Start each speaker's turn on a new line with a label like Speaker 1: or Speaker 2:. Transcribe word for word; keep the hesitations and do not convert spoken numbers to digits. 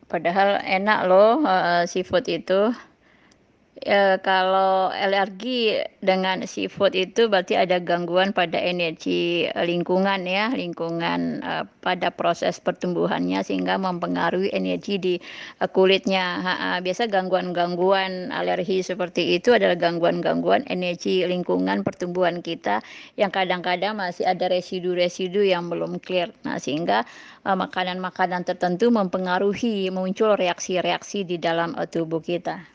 Speaker 1: Padahal enak loh, heeh, seafood itu. Eee, kalau alergi dengan seafood itu berarti ada gangguan pada energi, eee, lingkungan ya, lingkungan, eee, pada proses pertumbuhannya sehingga mempengaruhi energi di, eee, kulitnya heeh, biasa gangguan-gangguan alergi seperti itu adalah gangguan-gangguan energi lingkungan pertumbuhan kita, yang kadang-kadang masih ada residu-residu yang belum clear. Nah sehingga, eee, makanan-makanan tertentu mempengaruhi muncul reaksi-reaksi di dalam, eee, tubuh kita.